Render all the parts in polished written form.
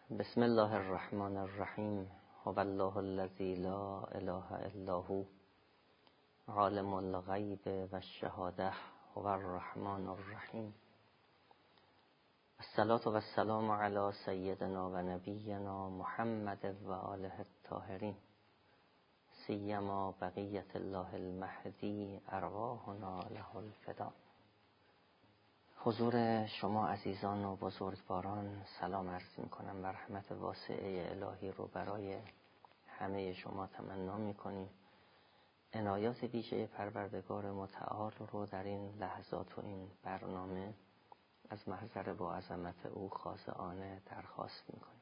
بسم الله الرحمن الرحیم. هو الله الذی لا اله الا هو عالم الغیب و الشهاده هو الرحمن الرحیم. الصلاة و السلام علی سیدنا و نبینا محمد و آله الطاهرین، سیما بقیة الله المهدی ارواحنا له الفدا. حضور شما عزیزان و بزرگواران سلام عرض می کنم و رحمت واسعه الهی رو برای همه شما تمنا می کنیم. عنایات ویژه پروردگار متعال رو در این لحظات و این برنامه از محضر با عظمت او خاضعانه درخواست می کنیم.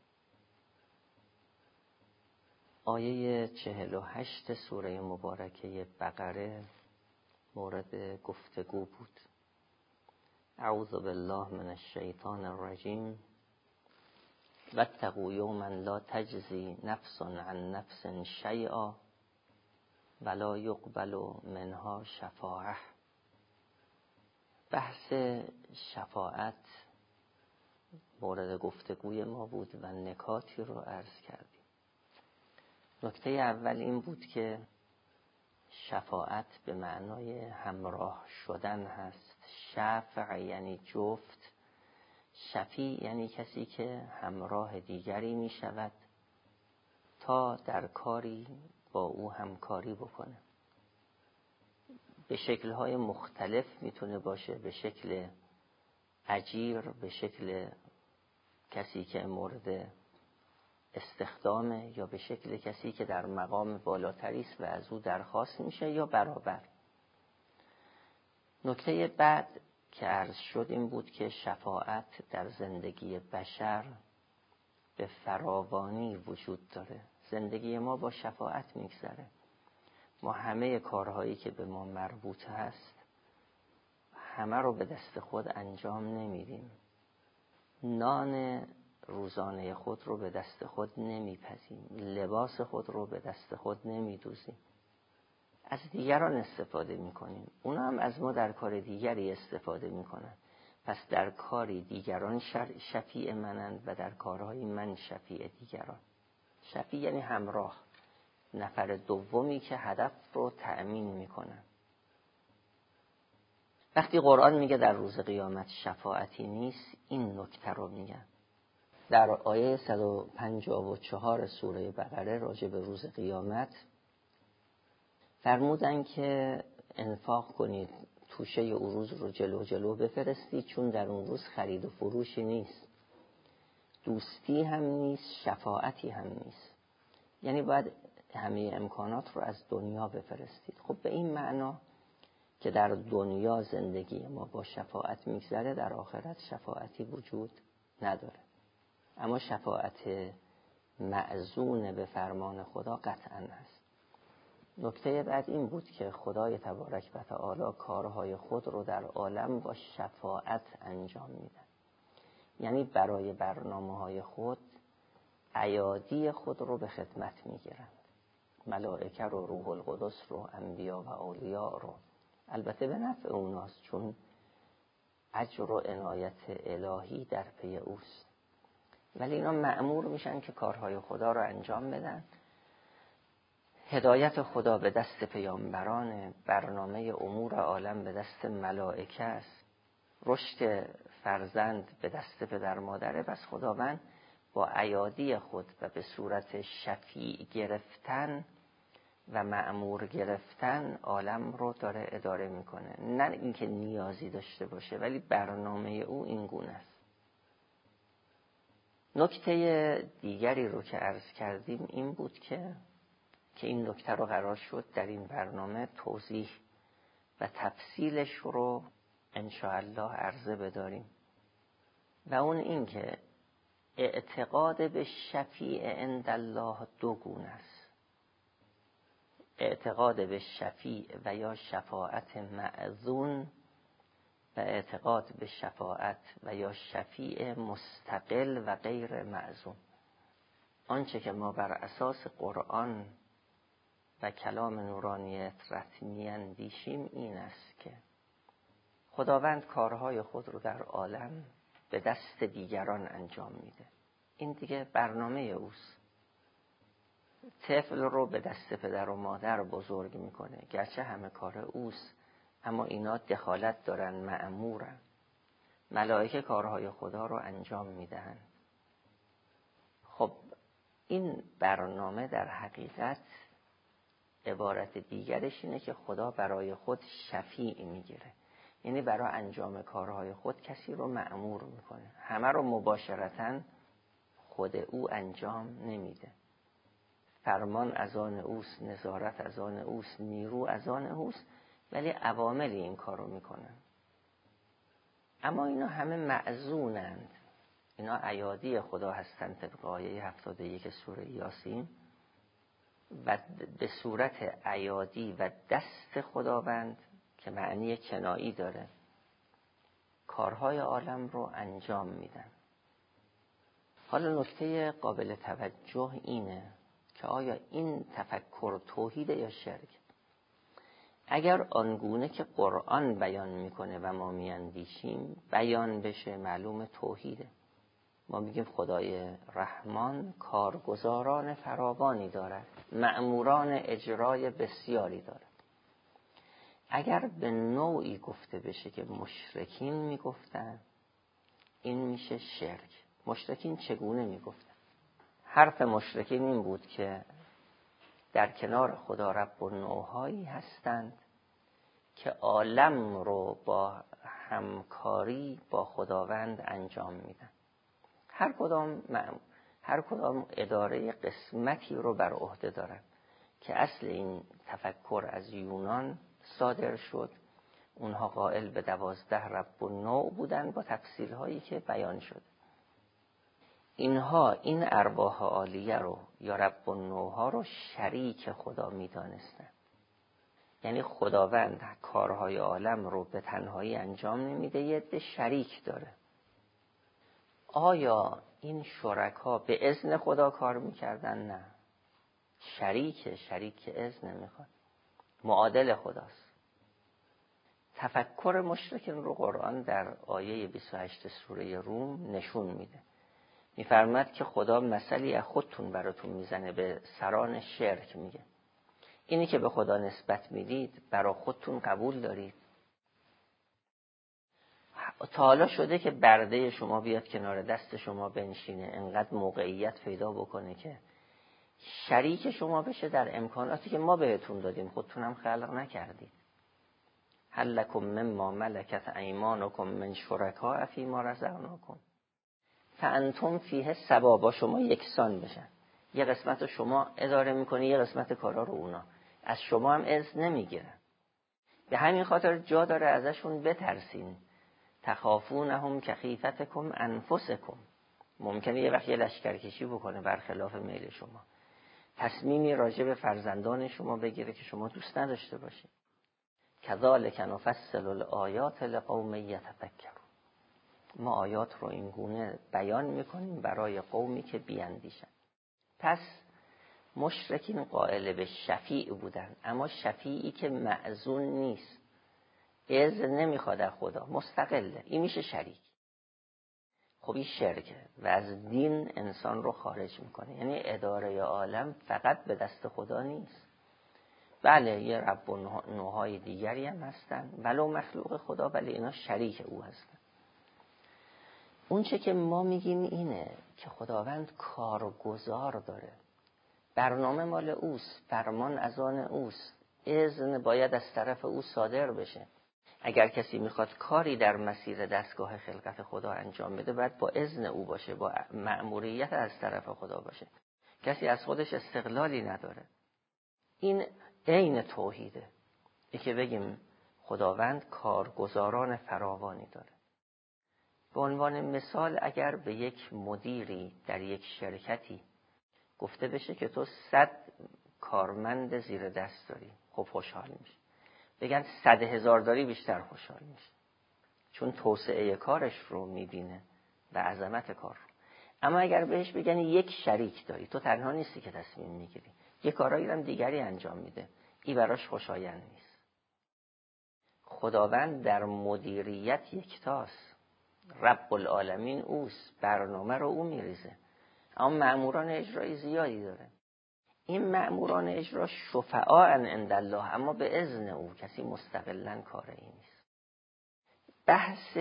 آیه 48 سوره مبارکه بقره مورد گفتگو بود. اعوذ بالله من الشیطان الرجیم. واتقوا یوما لا تجزی نفس عن نفس شیئا ولا یقبل منها شفاعه. بحث شفاعت مورد گفتگوی ما بود و نکاتی رو عرض کردیم. نکته اول این بود که شفاعت به معنای همراه شدن هست. شفع یعنی جفت، شفیع یعنی کسی که همراه دیگری می شود تا در کاری با او همکاری بکنه. به شکل‌های مختلف میتونه باشه، به شکل اجیر، به شکل کسی که مورد استخدامه، یا به شکل کسی که در مقام بالاتری است و از او درخواست میشه، یا برابر. نکته بعد که عرض شد این بود که شفاعت در زندگی بشر به فراوانی وجود داره. زندگی ما با شفاعت میگذره. ما همه کارهایی که به ما مربوط هست همه رو به دست خود انجام نمیدیم. نان روزانه خود رو به دست خود نمیپزیم، لباس خود رو به دست خود نمیدوزیم، از دیگران استفاده میکنیم. اونا هم از ما در کار دیگری استفاده میکنن. پس در کاری دیگران شفیع منند و در کارهای من شفیع دیگران. شفیع یعنی همراه، نفر دومی که هدف رو تأمین میکنن. وقتی قرآن میگه در روز قیامت شفاعتی نیست، این نکته رو میگه. در آیه 154 سوره بقره راجع به روز قیامت فرمودن که انفاق کنید، توشه اون روز رو جلو بفرستید، چون در اون روز خرید و فروشی نیست، دوستی هم نیست، شفاعتی هم نیست. یعنی باید همه امکانات رو از دنیا بفرستید. خب به این معنا که در دنیا زندگی ما با شفاعت میگذره، در آخرت شفاعتی وجود نداره. اما شفاعت معزون به فرمان خدا قطعا هست. نکته بعد این بود که خدای تبارک و تعالی کارهای خود رو در عالم با شفاعت انجام میدن. یعنی برای برنامه‌های خود ایادی خود رو به خدمت میگیرند. ملائکه رو، روح القدس رو، انبیا و اولیاء رو، البته به نفع اوناست، چون اجر و عنایت الهی در پی اوست. ولی اینا مأمور میشن که کارهای خدا رو انجام بدن. هدایت خدا به دست پیامبران، برنامه امور عالم به دست ملائکه است، رشد فرزند به دست پدر مادره. بس خداوند با ایادی خود و به صورت شفیع گرفتن و مأمور گرفتن عالم رو داره اداره میکنه. نه اینکه نیازی داشته باشه، ولی برنامه او این گونه است. نکته دیگری رو که عرض کردیم این بود که این نکته رو قرار شد در این برنامه توضیح و تفصیلش رو انشاءالله عرضه بداریم. و اون این که اعتقاد به شفیع عند الله دو گونه است. اعتقاد به شفیع و یا شفاعت معزون و اعتقاد به شفاعت و یا شفیع مستقل و غیر معزون. آنچه که ما بر اساس قرآن و کلام نورانیت رتمی اندیشیم این است که خداوند کارهای خود رو در عالم به دست دیگران انجام میده. این دیگه برنامه اوست. طفل رو به دست پدر و مادر بزرگ میکنه، گرچه همه کار اوست، اما اینا دخالت دارن، مأمورن. ملائکه کارهای خدا رو انجام میدهن. خب این برنامه در حقیقت عبارت دیگرش اینه که خدا برای خود شفیع میگیره، یعنی برای انجام کارهای خود کسی رو مأمور میکنه. همه رو مباشرتاً خود او انجام نمیده. فرمان از آن اوست، نظارت از آن اوست، نیرو از آن اوست، ولی عواملی این کارو میکنن. اما اینا همه معزونند، اینا ایادی خدا هستند طبق آیه 71 سوره یاسین، و به صورت ایادی و دست خداوند که معنی کنایی داره کارهای عالم رو انجام میدن. حالا نکته قابل توجه اینه که آیا این تفکر توحیده یا شرک؟ اگر آنگونه که قرآن بیان میکنه و ما میاندیشیم بیان بشه، معلوم توحیده. ما میگیم خدای رحمان کارگزاران فراوانی دارد، مأموران اجرای بسیاری دارد. اگر به نوعی گفته بشه که مشرکین میگفتن، این میشه شرک. مشرکین چگونه میگفتن؟ حرف مشرکین این بود که در کنار خدا رب النوع‌هایی هستند که عالم رو با همکاری با خداوند انجام میدن. هر کدام اداره قسمتی رو بر عهده دارن که اصل این تفکر از یونان صادر شد. اونها قائل به 12 رب النوع بودن با تفصیل هایی که بیان شد. اینها این ارواح عالیه رو یا رب النوع ها رو شریک خدا میدانستن. یعنی خداوند کارهای عالم رو به تنهایی انجام نمیده، یه عده شریک داره. آیا این شرکا به اذن خدا کار میکردن؟ نه. شریک اذن نمیخواد، معادل خداست. تفکر مشرکین رو قرآن در آیه 28 سوره روم نشون میده. میفرماد که خدا مثلی از خودتون براتون میزنه، به سران شرک میگه اینی که به خدا نسبت میدید برای خودتون قبول دارید؟ تا حالا شده که برده شما بیاد کنار دست شما بنشینه، انقدر موقعیت پیدا بکنه که شریک شما بشه در امکاناتی که ما بهتون دادیم، خودتونم خلق نکردید؟ هل لکم مما ملکت ایمانکم من شرکاء فیما رزقناکم فانتم فیه سوا، با شما یکسان بشن. یه قسمت رو شما اداره میکنی، یه قسمت کارا رو اونا، از شما هم اذن نمیگیرن. به همین خاطر جا داره ازشون بترسین. تخافونهم کخیفتکم انفسکم. ممکنه یه وقت یه لشکرکشی بکنه برخلاف میل شما، تصمیمی راجع به فرزندان شما بگیره که شما دوست نداشته باشید. کذالک نفصل الآیات لقوم یتفکرون. ما آیات رو این گونه بیان میکنیم برای قومی که بیاندیشن. پس مشرکین قائل به شفیع بودن، اما شفیعی که معزون نیست، اذن نمیخواد از خدا، مستقله. این میشه شریک. خب این شرکه و از دین انسان رو خارج میکنه. یعنی اداره عالم فقط به دست خدا نیست. بله یه رب و نوعهای دیگری هم هستن ولو مخلوق خدا، ولی اینا شریک او هستن. اون چه که ما میگیم اینه که خداوند کارگزار داره، برنامه مال اوست، فرمان از آن اوست، اذن باید از طرف او صادر بشه. اگر کسی میخواد کاری در مسیر دستگاه خلقت خدا انجام بده باید با اذن او باشه، با مأموریت از طرف خدا باشه. کسی از خودش استقلالی نداره. این عین توحیده، ای که بگیم خداوند کارگزاران فراوانی داره. به عنوان مثال اگر به یک مدیری در یک شرکتی گفته بشه که تو 100 کارمند زیر دست داری، خب خوشحال میشه. بگن 100,000 داری، بیشتر خوشحال میشه، چون توسعه کارش رو میبینه و عظمت کار رو. اما اگر بهش بگن یک شریک داری، تو تنها نیستی که تصمیم میگیری، یک کارایی هم دیگری انجام میده، این براش خوشایند نیست. خداوند در مدیریت یکتاست، رب العالمین اوست، برنامه رو او میریزه. اما مأموران اجرایی زیادی داره. این مأموران اجرا شفعاء عند الله، اما به اذن او، کسی مستقلاً کار این نیست. بحث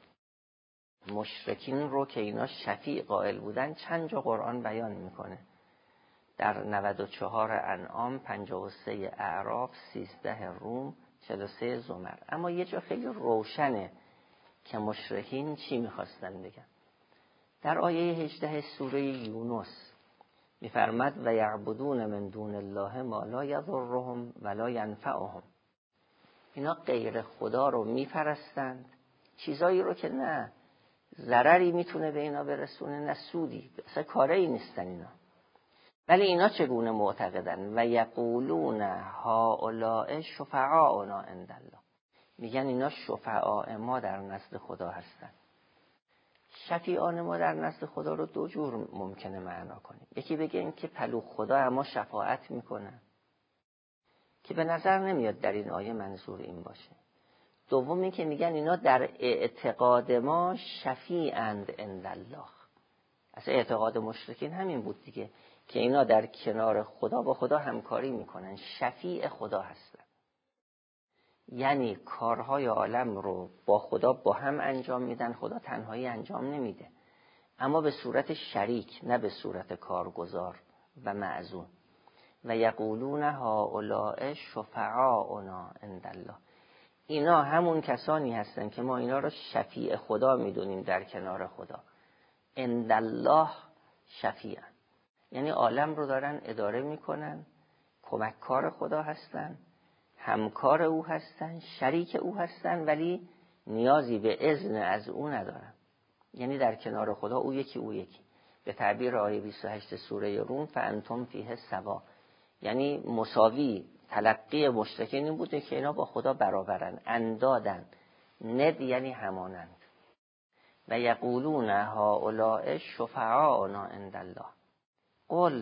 مشرکین رو که اینا شفیع قائل بودن چند جا قرآن بیان میکنه. در 94 انعام، 53 اعراف، 13 روم، 43 زمر. اما یه جا خیلی روشنه که مشرکین چی میخواستن بگن. در آیه 18 سوره یونس میفرماد و یعبدون من دون الله ما لا یضرهم ولا ینفعهم. اینا غیر خدا رو میپرستند، چیزایی رو که نه ضرری میتونه به اینا برسونه نه سودی، اصلا کاری نیستن اینا. ولی اینا چگونه معتقدن؟ و یقولون هؤلاء شفعاؤنا عند الله. میگن اینا شفعاء ما در نزد خدا هستن. شفیعان ما در نزد خدا رو دو جور ممکنه معنا کنیم. یکی بگه این که پلو خدا اما شفاعت میکنه، که به نظر نمیاد در این آیه منظور این باشه. دوم این که میگن اینا در اعتقاد ما شفیعند عند الله. اصلا اعتقاد مشرکین همین بود دیگه، که اینا در کنار خدا با خدا همکاری میکنن، شفیع خدا هستن. یعنی کارهای عالم رو با خدا با هم انجام میدن، خدا تنهایی انجام نمیده، اما به صورت شریک، نه به صورت کارگزار و معزون. و یقولون هؤلاء شفعاؤنا عند الله. اینا همون کسانی هستن که ما اینا رو شفیع خدا میدونیم در کنار خدا. عند الله شفیع، یعنی عالم رو دارن اداره میکنن، کمککار خدا هستن، همکار او هستن، شریک او هستن، ولی نیازی به اذن از او ندارن. یعنی در کنار خدا او یکی او یکی. به تعبیر آیه 28 سوره روم فانتم فیه سوا، یعنی مساوی. تلقی مشرکین این بوده که اینا با خدا برابرن، اندادن. ند یعنی همانند. و یقولون هؤلاء شفعاؤنا عند الله قل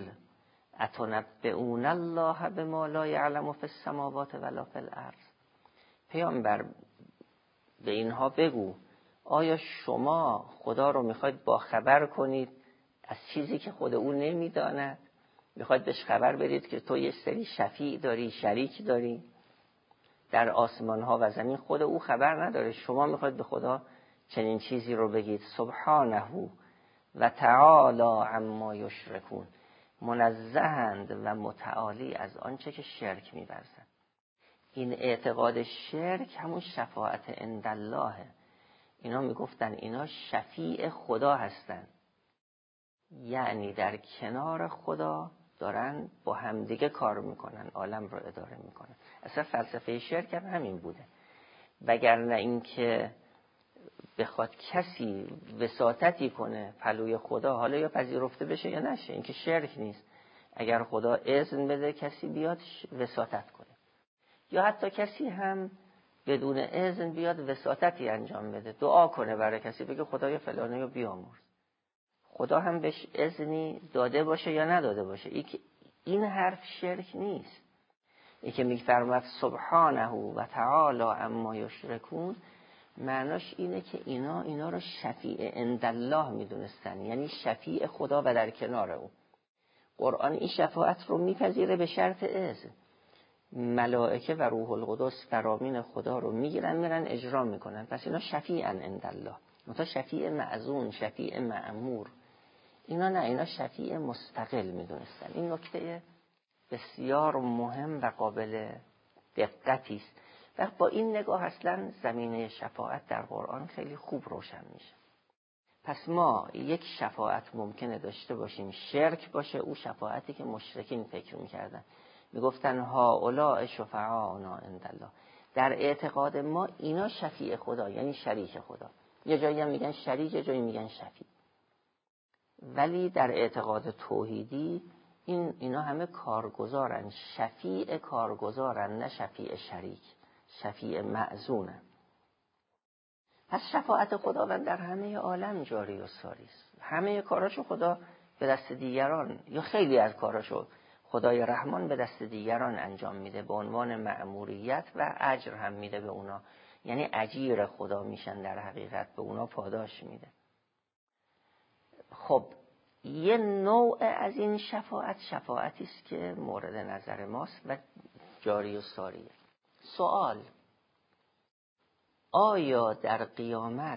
اتنبئون الله بما لا یعلم فی السماوات ولا فی الارض. پیامبر به اینها بگو آیا شما خدا رو میخواید با خبر کنید از چیزی که خود او نمیداند؟ میخواید بهش خبر بدید که تو یه سری شفیع داری، شریک داری در آسمان ها و زمین، خود او خبر نداره، شما میخواید به خدا چنین چیزی رو بگید؟ سبحانه و تعالی عما یشرکون. منزهند و متعالی از آنچه که شرک می‌ورزند. این اعتقاد شرک همون شفاعت عند الله. اینا میگفتن اینا شفیع خدا هستن، یعنی در کنار خدا دارن با همدیگه کار میکنن، عالم رو اداره میکنن. اصلا فلسفه شرک هم همین بوده، وگرنه این که بخواد کسی وساطتی کنه پلوی خدا، حالا یا پذیرفته بشه یا نشه، این که شرک نیست. اگر خدا اذن بده کسی بیاد وساطت کنه، یا حتی کسی هم بدون اذن بیاد وساطتی انجام بده، دعا کنه برای کسی، بگه خدایا فلانه رو بیامرز، خدا هم بهش اذنی داده باشه یا نداده باشه، این حرف شرک نیست. این که میفرماد سبحانه و تعالی عما یشرکون، معناش اینه که اینا رو شفیع عند الله میدونستن، یعنی شفیع خدا و در کنار او. قرآن این شفاعت رو میپذیره به شرط اذن. ملائکه و روح القدس فرامین خدا رو میگیرن میرن اجرا میکنن، پس اینا شفیعن عند الله. مثلا شفیع معزون، شفیع مأمور، اینا نه، اینا شفیع مستقل میدونستن. این نکته بسیار مهم و قابل دقتی است. و با این نگاه اصلا زمینه شفاعت در قرآن خیلی خوب روشن میشه. پس ما یک شفاعت ممکنه داشته باشیم شرک باشه، او شفاعتی که مشرکین فکر میکردن، میگفتن هؤلاء شفعاؤنا عند الله. در اعتقاد ما اینا شفیع خدا، یعنی شریک خدا. یه جایی هم میگن شریک، یه جایی میگن شفیع. ولی در اعتقاد توحیدی اینا همه کارگزارن، شفیع کارگزارن، نه شفیع شریک، شفیع معزونن. پس شفاعت خداوند در همه عالم جاری و ساری است. همه کاراشو خدا به دست دیگران، یا خیلی از کاراشو خدای رحمان به دست دیگران انجام میده به عنوان مأموریت، و اجر هم میده به اونا، یعنی اجیر خدا میشن در حقیقت، به اونا پاداش میده. خب یه نوع از این شفاعتی است که مورد نظر ماست و جاری و ساریه. سوال: آیا در قیامت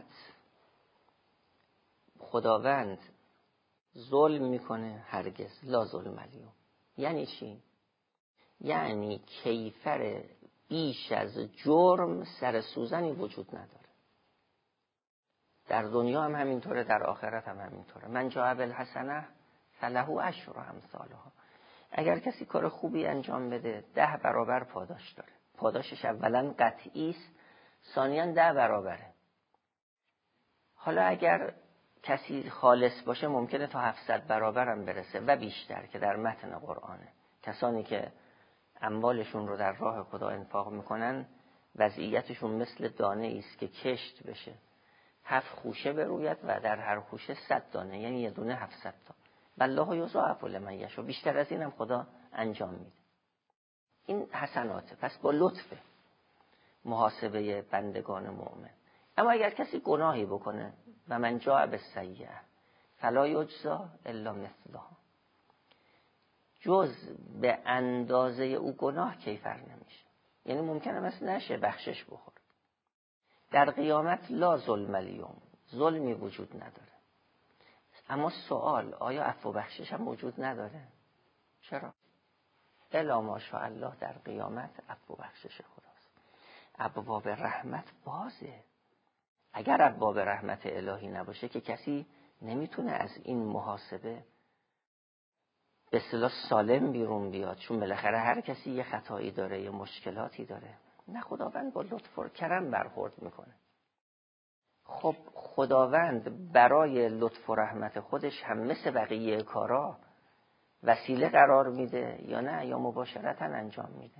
خداوند ظلم میکنه؟ هرگز. لا ظلم الیوم. یعنی چی؟ یعنی کیفر بیش از جرم سر سوزنی وجود نداره. در دنیا هم همینطوره، در آخرت هم همینطوره. من جاء بالحسنه فله عشر امثالها. اگر کسی کار خوبی انجام بده 10 برابر پاداش داره. پاداشش اولا قطعی است، ثانیاً 10 برابره. حالا اگر کسی خالص باشه ممکنه تا 700 برابر هم برسه و بیشتر، که در متن قرآنه. کسانی که اموالشون رو در راه خدا انفاق میکنن وضعیتشون مثل دانه است که کشت بشه، 7 خوشه بروید و در هر خوشه 100 دانه، یعنی یه دونه 700 تا. والله یضاعف لمن یشاء. بیشتر از اینم خدا انجام میده. این حسناته. پس با لطف محاسبه بندگان مؤمن. اما اگر کسی گناهی بکنه و من جاء بالسیئه فلا یجزی الا مثلها، جز به اندازه او گناه کیفر نمیشه. یعنی ممکنه مثل نشه بخشش بخوره. در قیامت لا ظلم الیوم، ظلمی وجود نداره. اما سوال: آیا عفو و بخشش هم وجود نداره؟ چرا؟ الا ماشاء الله در قیامت عفو و بخشش خداست. ابواب رحمت بازه. اگر ابواب رحمت الهی نباشه که کسی نمیتونه از این محاسبه به اصطلاح سالم بیرون بیاد، چون بالاخره هر کسی یه خطایی داره، یه مشکلاتی داره. نه، خداوند با لطف و کرم برخورد میکنه. خب خداوند برای لطف و رحمت خودش هم مثل بقیه کارا وسیله قرار میده یا نه، یا مباشرتا انجام میده؟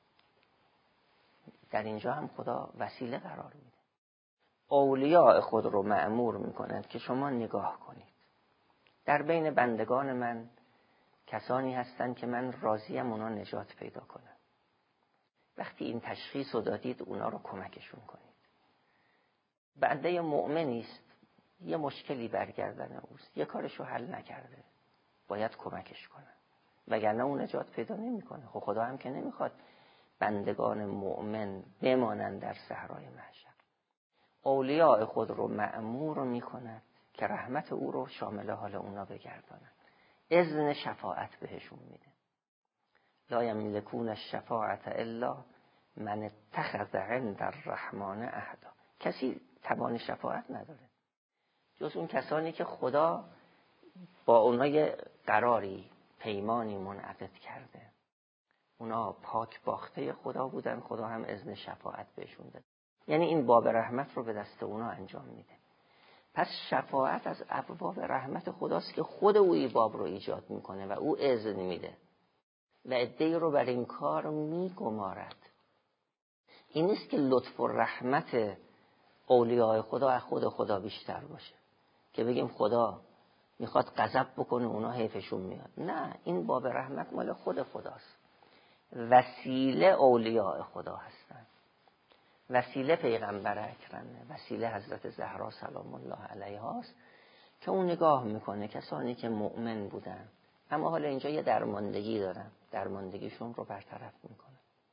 در اینجا هم خدا وسیله قرار میده. اولیاء خود رو مأمور میکنند که شما نگاه کنید، در بین بندگان من کسانی هستند که من راضیم اونا نجات پیدا کنن. وقتی این تشخیص رو دادید اونا رو کمکشون کنید. بنده مؤمنی است، یه مشکلی برگردن اوست، یه کارشو حل نکرده، باید کمکش کنن، وگرنه اون نجات پیدا نمیکنه. خب خدا هم که نمیخواد بندگان مؤمن بمانند در صحرای محشر. اولیاء خود رو مأمور میکند که رحمت او رو شامل حال اونا بگردانند. اذن شفاعت بهشون میده. لا یملکون الشفاعت الا من اتخذ عند الرحمن عهدا. کسی توان شفاعت نداره جز اون کسانی که خدا با اونها یه قراری، پیمانی منعقد کرده. اونا پاک باخته خدا بودن، خدا هم اذن شفاعت بهشون داد. یعنی این باب رحمت رو به دست اونا انجام میده. پس شفاعت از ابواب رحمت خداست که خود او این باب رو ایجاد میکنه و او اذن میده و عده‌ای رو بر این کار میگمارد. این نیست که لطف و رحمت اولیاء خدا از خود خدا بیشتر باشه که بگیم خدا میخواد غضب بکنه اونا حیفشون میاد. نه، این باب رحمت مال خود خداست. وسیله اولیاء خدا هستن، وسیله پیغمبر اکرمه، وسیله حضرت زهرا سلام الله علیها است که اون نگاه میکنه کسانی که مؤمن بودن اما حالا اینجا یه درماندگی دارن، درماندگیشون رو برطرف میکنه.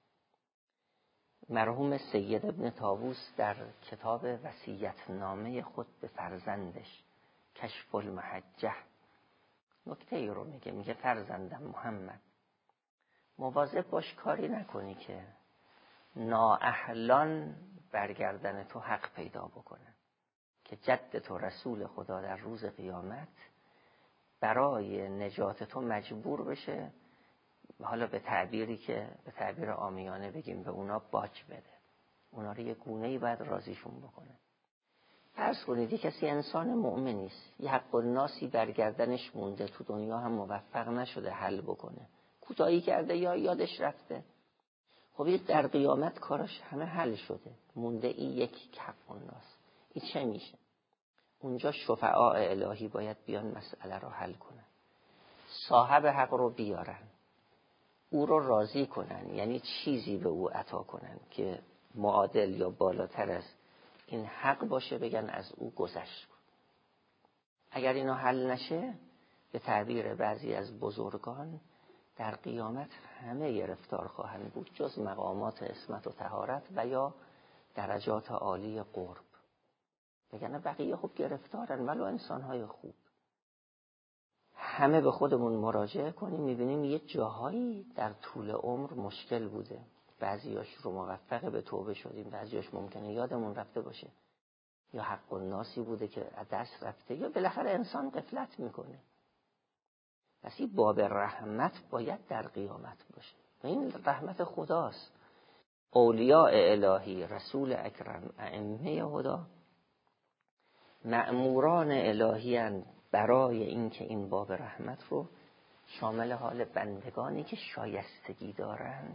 مرحوم سید ابن طاووس در کتاب وصیت‌نامه خود به فرزندش کشف المحجه نکته ای رو میگه فرزندم محمد، مواظب باش کاری نکنی که نااهلان برگردن تو حق پیدا بکنه، که جد تو رسول خدا در روز قیامت برای نجات تو مجبور بشه، حالا به تعبیری که به تعبیر عامیانه بگیم به اونا باج بده، اونا رو یه گونه‌ای باید راضیشون بکنه. فرض کنید کسی انسان مؤمنی است، یه حق الناسی برگردنش مونده، تو دنیا هم موفق نشده حل بکنه، کوتاهی کرده یا یادش رفته. خب این در قیامت کاراش همه حل شده، مونده این یک حق الناس. این چه میشه؟ اونجا شفعاء الهی باید بیان مسئله رو حل کنن، صاحب حق رو بیارن، او رو راضی کنن، یعنی چیزی به او عطا کنن که معادل یا بالاتر از این حق باشه، بگن از او گذشت کن. اگر اینا حل نشه به تعبیر بعضی از بزرگان در قیامت همه گرفتار خواهند بود جز مقامات عصمت و طهارت و یا درجات عالی قرب. بگن بقیه خوب گرفتارن ولو انسانهای خوب. همه به خودمون مراجعه کنیم میبینیم یه جاهایی در طول عمر مشکل بوده. بعضیاش رو موفق به توبه شدیم، بعضیاش ممکنه یادمون رفته باشه، یا حق الناسی بوده که از دست رفته، یا بالاخره انسان غفلت میکنه. پس این باب رحمت باید در قیامت باشه و این رحمت خداست. اولیاء الهی، رسول اکرم، ائمه هدی مأموران الهی اند برای اینکه این باب رحمت رو شامل حال بندگانی که شایستگی دارند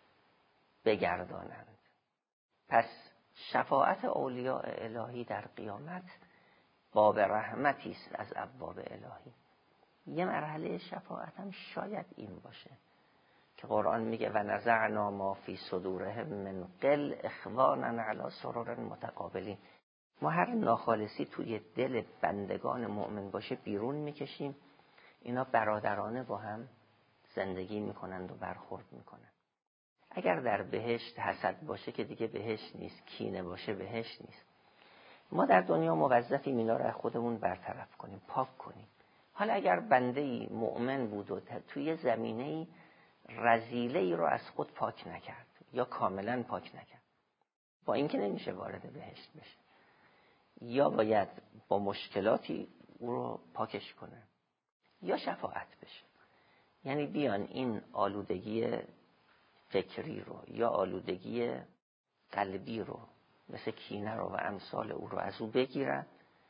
بگردانند. پس شفاعت اولیاء الهی در قیامت باب رحمتی است از ابواب الهی. یه مرحله شفاعت هم شاید این باشه که قرآن میگه و نزعنا ما فی صدورهم من غل اخوانا علی سرر متقابلین. ما هر ناخالصی توی دل بندگان مؤمن باشه بیرون میکشیم، اینا برادرانه با هم زندگی میکنند و برخورد میکنند. اگر در بهشت حسد باشه که دیگه بهشت نیست، کینه باشه بهشت نیست. ما در دنیا موظفیم اینا رو از خودمون برطرف کنیم، پاک کنیم. حالا اگر بنده‌ای مؤمن بود و توی زمینه‌ای رذیله‌ای رو از خود پاک نکرد یا کاملا پاک نکرد، با اینکه نمیشه وارد بهشت بشه، یا باید با مشکلاتی او رو پاکش کنه یا شفاعت بشه. یعنی بیان این آلودگی فکری رو یا آلودگی قلبی رو مثل کینه رو و امثال او رو از او بگیرن،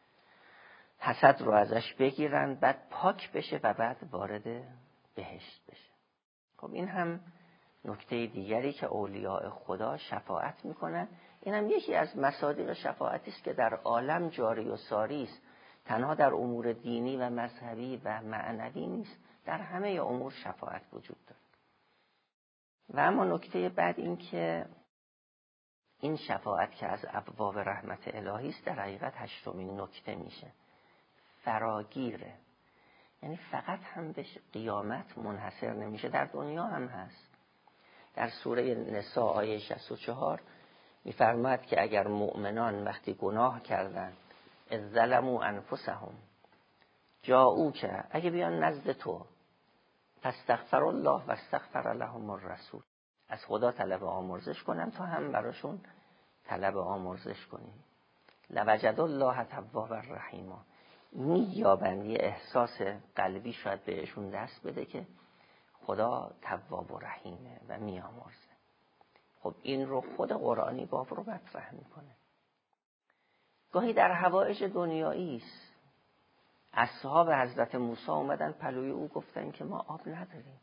حسد رو ازش بگیرن، بعد پاک بشه و بعد وارد بهشت بشه. خب این هم نکته دیگری که اولیاء خدا شفاعت میکنن. این هم یکی از مصادیق شفاعتی است که در عالم جاری و ساری است. تنها در امور دینی و مذهبی و معنوی نیست، در همه امور شفاعت وجود داره. و اما نکته بعد این که این شفاعت که از ابواب رحمت الهی است در حقیقت هشتمین نکته میشه، فراگیره. یعنی فقط هم به قیامت منحصر نمیشه، در دنیا هم هست. در سوره نساء آیه 64 میفرماید که اگر مؤمنان وقتی گناه کردن اذ ظلموا انفسهم جاءوک، اگه بیان نزد تو فاستغفر الله و استغفر لهم الرسول، از خدا طلب آمرزش کنن تا هم براشون طلب آمرزش کنیم، لوجد الله توابا رحیما، مییابند یه احساس قلبی شاید بهشون دست بده که خدا تواب و رحیمه و میامرزه. خب این رو خود قرآنی باب رو مطرح میکنه. گاهی در حوائج دنیایی است. اصحاب حضرت موسی اومدن پلوی او گفتن که ما آب نداریم.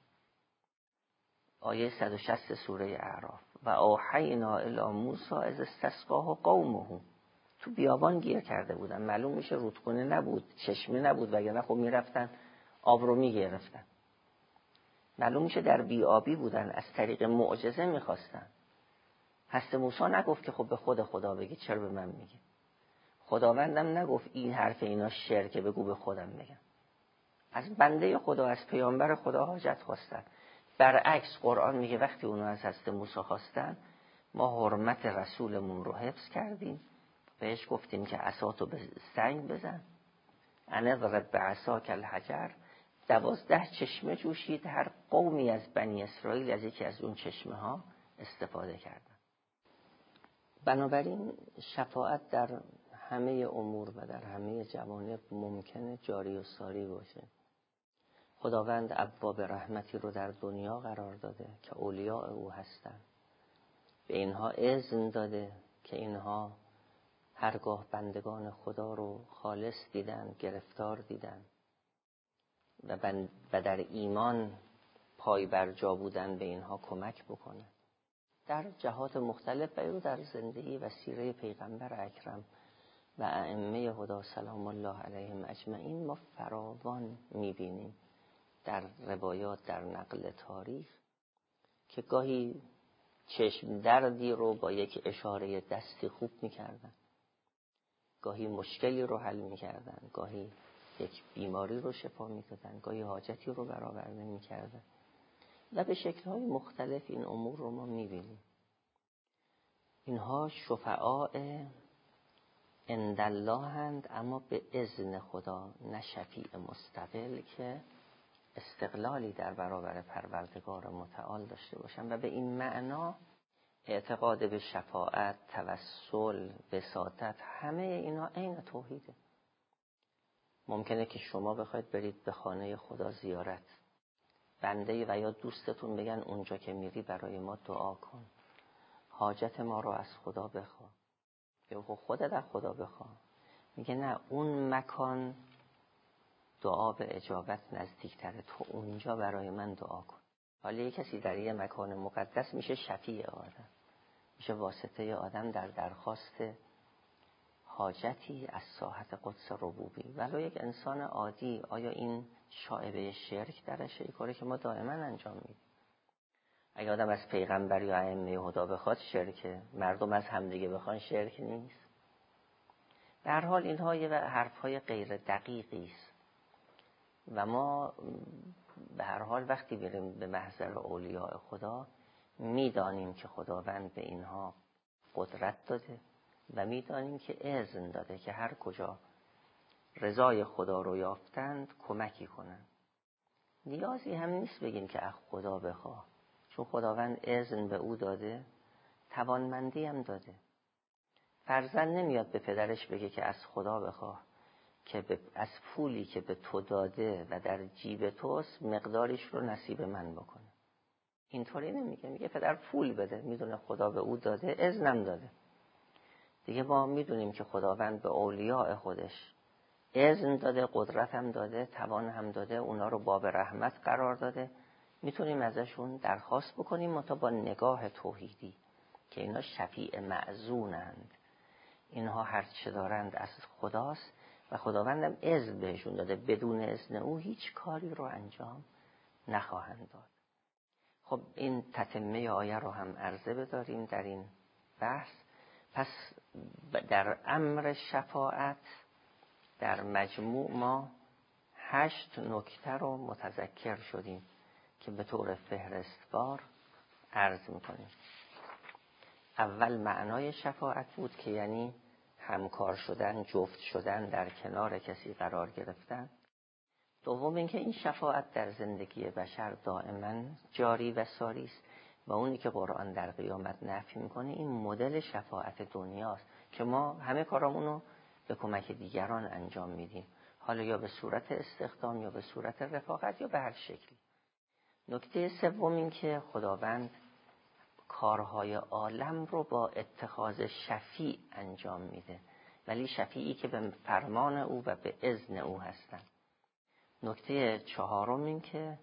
آیه 160 سوره اعراف و اوحینا الی موسی اذ استسقاه قومه، تو بیابان گیر کرده بودن، معلوم میشه رودخونه نبود، چشمه نبود، وگرنه خب میرفتن آب رو میگرفتن. معلوم میشه در بیابی بودن، از طریق معجزه میخواستن. حضرت موسی نگفت که خب به خود خدا بگی، چرا به من میگی؟ خداوندم نگفت این حرف اینا شرکه، بگو به خودم بگم. از بنده خدا، از پیامبر خدا حاجت خواستن. برعکس قرآن میگه وقتی اونا از حضرت موسی خواستن ما حرمت رسولمون رو حفظ کردیم، بهش گفتیم که عصاتو به سنگ بزن، انا ضرب بعصاک الحجر، 12 چشمه جوشید، هر قومی از بنی اسرائیل از یکی از اون چشمه ها استفاده کردن. بنابراین شفاعت در همه امور و در همه جوانب ممکنه جاری و ساری باشه. خداوند ابواب رحمتی رو در دنیا قرار داده که اولیاء او هستن، به اینها اذن داده که اینها هرگاه بندگان خدا رو خالص دیدن، گرفتار دیدن و در ایمان پای بر جا بودن به اینها کمک بکنه. در جهات مختلف و در زندگی و سیره پیغمبر اکرم و ائمه هدی سلام الله علیهم اجمعین ما فراوان میبینیم در روایات، در نقل تاریخ، که گاهی چشم دردی رو با یک اشاره دستی خوب میکردن، گاهی مشکلی رو حل میکردن، گاهی یک بیماری رو شفا میدادن، گاهی حاجتی رو برآورده میکردن و به شکل‌های مختلف این امور رو ما میبینیم. اینها شفعاء عند الله هند، اما به اذن خدا، نه شفیع مستقل که استقلالی در برابر پروردگار متعال داشته باشن. و به این معنا اعتقاد به شفاعت، توسل، وساطت، همه اینا عین توحیده. ممکنه که شما بخواید برید به خانه خدا زیارت، بنده و یا دوستتون بگن اونجا که میری برای ما دعا کن، حاجت ما رو از خدا بخوا، یا خودت از خدا بخوا. میگه نه، اون مکان دعا به اجابت نزدیکتره، تو اونجا برای من دعا کن. حالا یک کسی در یه مکان مقدس میشه شفیع آدم، میشه واسطه آدم در درخواست حاجتی از ساحت قدس ربوبی. ولو یک انسان عادی، آیا این شائبه شرک درشه؟ این کاری که ما دائما انجام میدیم. اگه آدم از پیغمبر یا ائمه هدا بخواد شرکه، مردم از همدیگه بخوان شرک نیست. به هر حال اینها یه حرفهای غیر دقیقی است و ما به هر حال وقتی بریم به محضر اولیاء خدا میدانیم که خداوند به اینها قدرت داده و میدانیم که اذن داده که هر کجا رضای خدا رو یافتند کمکی کنند. نیازی هم نیست بگیم که از خدا بخواه، چون خداوند اذن به او داده، توانمندی هم داده. فرزند نمیاد به پدرش بگه که از خدا بخواه که از پولی که به تو داده و در جیب توست مقداریش رو نصیب من بکنه. اینطوری نمیگه، میگه پدر پول بده، میدونه خدا به او داده، اذنم داده. دیگه ما میدونیم که خداوند به اولیاء خودش اذن داده، قدرت هم داده، توان هم داده، اونا رو باب رحمت قرار داده، میتونیم ازشون درخواست بکنیم، منتها با نگاه توحیدی که اینا شفیع معزونند، اینها هر چه دارند از خداست و خداوندم اذن بهشون داده، بدون اذن او هیچ کاری رو انجام نخواهند داد. خب این تتمه آیه رو هم عرضه بداریم در این بحث. پس در امر شفاعت در مجموع ما 8 نکته رو متذکر شدیم که به طور فهرستوار عرض میکنیم. اول معنای شفاعت بود که یعنی همکار شدن، جفت شدن، در کنار کسی قرار گرفتن. دوم اینکه این شفاعت در زندگی بشر دائما جاری و ساری است و اونی که قرآن در قیامت نفی میکنه این مدل شفاعت دنیاست که ما همه کارامونو به کمک دیگران انجام میدیم، حالا یا به صورت استخدام یا به صورت رفاقت یا به هر شکلی. نکته سوم این که خداوند کارهای عالم رو با اتخاذ شفیع انجام میده، ولی شفیعی که به فرمان او و به اذن او هستن. نکته چهارم این که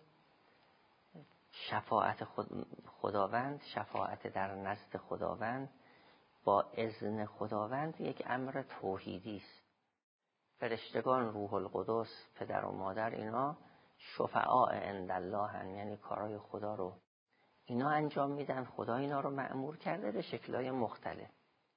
شفاعت خداوند، شفاعت در نزد خداوند با اذن خداوند یک امر توحیدی است. فرشتگان، روح القدس، پدر و مادر، اینا شفعاء عند الله هن، یعنی کارهای خدا رو اینا انجام میدن، خدا اینا رو مأمور کرده به شکل‌های مختلف.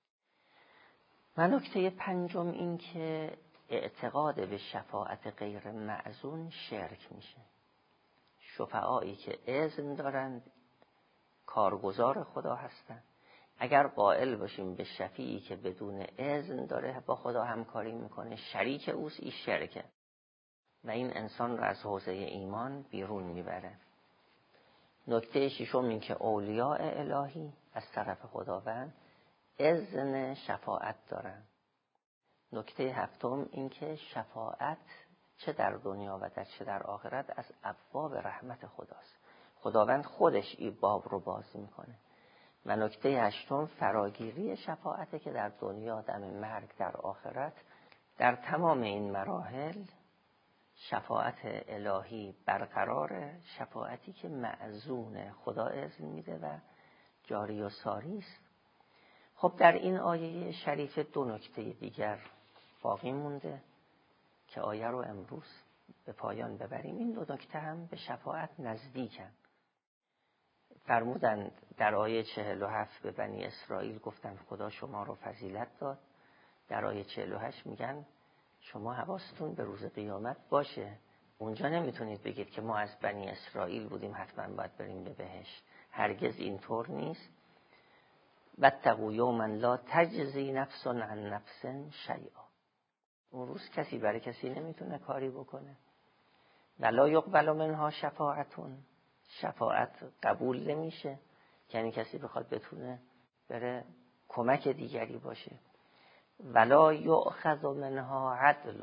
و نکته پنجم این که اعتقاد به شفاعت غیر معزون شرک میشه. شفعایی که اذن دارند کارگزار خدا هستند. اگر قائل باشیم به شفیعی که بدون اذن داره با خدا همکاری میکنه، شریک اوست، این شرکه و این انسان رو از حوزه ایمان بیرون میبره. نکته ششم این که اولیاء الهی از طرف خداوند اذن شفاعت دارن. نکته هفتم این که شفاعت چه در دنیا و چه در آخرت از ابواب رحمت خداست. خداوند خودش این باب رو باز میکنه. و نکته هشتم فراگیری شفاعته که در دنیا، دم مرگ، در آخرت، در تمام این مراحل شفاعت الهی برقراره، شفاعتی که معزون خدا اذن میده و جاری و ساری است. خب در این آیه شریف دو نکته دیگر باقی مونده که آیه رو امروز به پایان ببریم. این دو نکته هم به شفاعت نزدیکن. فرمودند در آیه 47 به بنی اسرائیل گفتن خدا شما رو فضیلت داد. در آیه 48 میگن شما حواستون به روز قیامت باشه. اونجا نمیتونید بگید که ما از بنی اسرائیل بودیم حتما باید بریم به بهشت. هرگز اینطور نیست. واتقوا یوما لا تجزی نفس عن نفس شیئا. اون روز کسی برای کسی نمیتونه کاری بکنه. ولا یقبل منها شفاعتون. شفاعت قبول نمیشه، یعنی کسی بخواد بتونه بره کمک دیگری باشه. ولا یؤخذ منها عدل.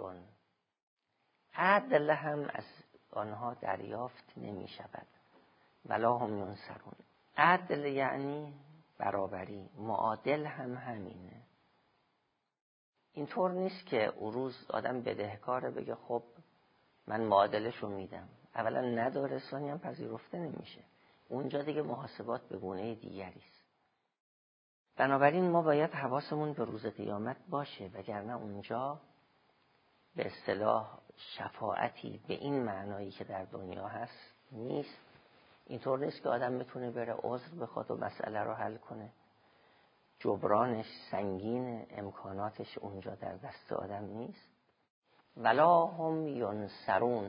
عدل هم از آنها دریافت نمی شود. ولا هم ینصرون. عدل یعنی برابری، معادل هم همینه. اینطور نیست که اون روز آدم بدهکاره بگه خب من معادلشو میدم. اولا نداره، ثانیا هم پذیرفته نمیشه. اونجا دیگه محاسبات به گونه دیگری است. بنابراین ما باید حواسمون به روز قیامت باشه، وگرنه اونجا به اصطلاح شفاعتی به این معنایی که در دنیا هست نیست. اینطور نیست که آدم بتونه بره عذر بخواد و مسئله رو حل کنه. جبرانش سنگین، امکاناتش اونجا در دست آدم نیست. ولا هم ینصرون.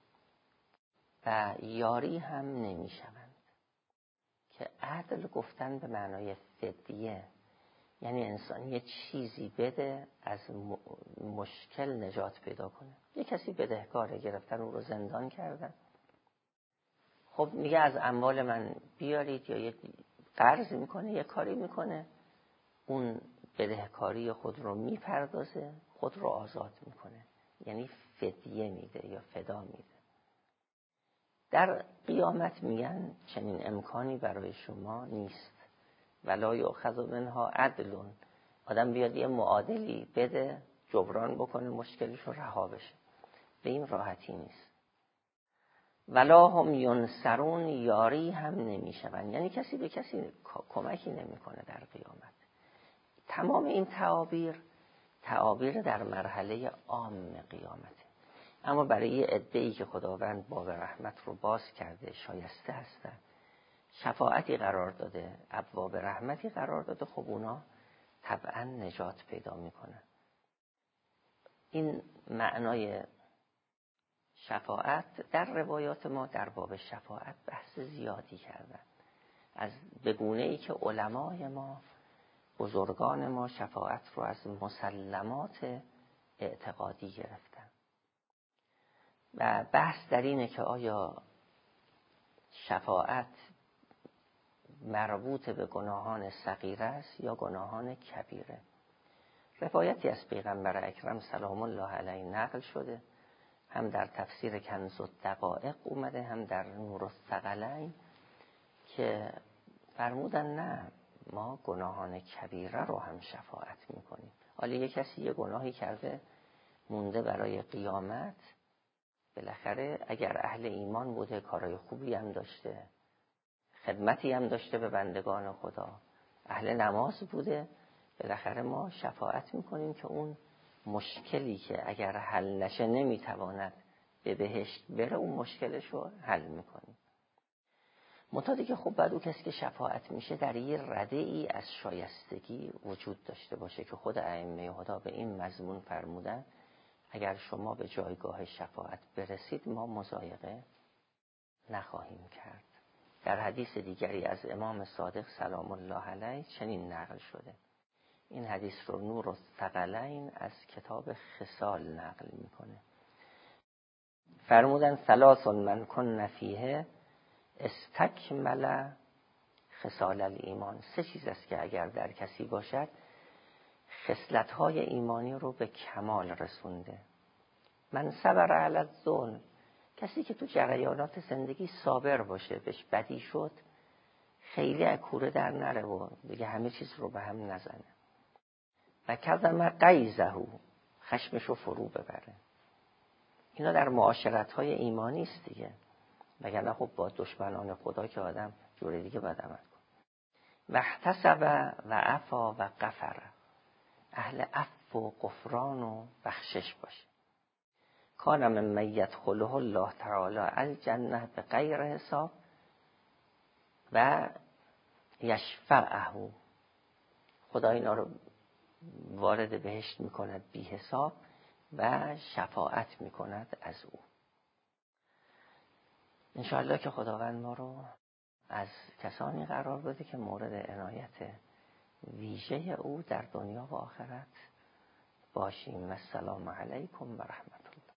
و یاری هم نمی شوند. که عدل گفتن به معنای فدیه، یعنی انسان یه چیزی بده از مشکل نجات پیدا کنه. یه کسی بدهکاره، گرفتن او رو زندان کردن، خب میگه از اموال من بیارید، یا یه قرض میکنه، یه کاری میکنه، اون بدهکاری خود رو میپردازه، خود رو آزاد میکنه، یعنی فدیه میده یا فدا میده. در قیامت میگن چنین امکانی برای شما نیست. ولا یؤخذ منها عدل. آدم بیاد یه معادلی بده، جبران بکنه، مشکلش رو رها بشه. به این راحتی نیست. ولا هم ینصرون. یاری هم نمیشون، یعنی کسی به کسی کمکی نمیکنه در قیامت. تمام این تعابیر در مرحله عام قیامته. اما برای یه عده‌ای که خداوند باب رحمت رو باز کرده، شایسته هستن، شفاعتی قرار داده، ابواب رحمتی قرار داده، خب اونا طبعا نجات پیدا میکنن. این معنای شفاعت در روایات ما در باب شفاعت بحث زیادی کردن، از بگونه‌ای که علمای ما، بزرگان ما شفاعت رو از مسلمات اعتقادی گرفتن. و بحث در اینه که آیا شفاعت مربوط به گناهان صغیره است یا گناهان کبیره. روایتی از پیغمبر اکرم سلام الله علیه نقل شده، هم در تفسیر کنز الدقایق اومده، هم در نور الثقلین، که فرمودن نه، ما گناهان کبیره رو هم شفاعت میکنیم. حالا یک کسی یه گناهی کرده مونده برای قیامت، بالاخره اگر اهل ایمان بوده، کارهای خوبی هم داشته، خدمتی هم داشته به بندگان خدا، اهل نماز بوده، بالاخره ما شفاعت میکنیم که اون مشکلی که اگر حل نشه نمیتواند به بهشت بره، اون مشکلش رو حل میکنیم. منتها که خب بعد اون کسی که شفاعت میشه در یه رده ای از شایستگی وجود داشته باشه که خود ائمه هدا به این مضمون فرمودن اگر شما به جایگاه شفاعت برسید ما مضایقه نخواهیم کرد. در حدیث دیگری از امام صادق سلام الله علیه چنین نقل شده. این حدیث رو نور الثقلین از کتاب خصال نقل میکنه. فرمودن ثلاث من کن فیه استکمل خصال الایمان. 3 چیز است که اگر در کسی باشد خصلت‌های ایمانی رو به کمال رسونده. من صبر علی الظلم. کسی که تو جریانات زندگی صابر باشه، بهش بدی شد خیلی اکوره در نره و دیگه همه چیز رو به هم نزنه. و کظم غیظه، خشمشو فرو ببره. اینا در معاشرت‌های ایمانی است دیگه، وگرنه خب با دشمنان خدا که آدم جور دیگه باید عمل کنه. و احتسب و عفا و غفر. اهل عفو و غفران و بخشش باشه. کان من یدخله الله تعالی الجنه به غیر حساب و یشفعه. خدا اینا رو وارد بهشت میکند بی حساب و شفاعت میکند از او. انشاءالله که خداوند ما رو از کسانی قرار بده که مورد عنایت ویژه او در دنیا و آخرت باشیم. السلام علیکم و رحمت الله.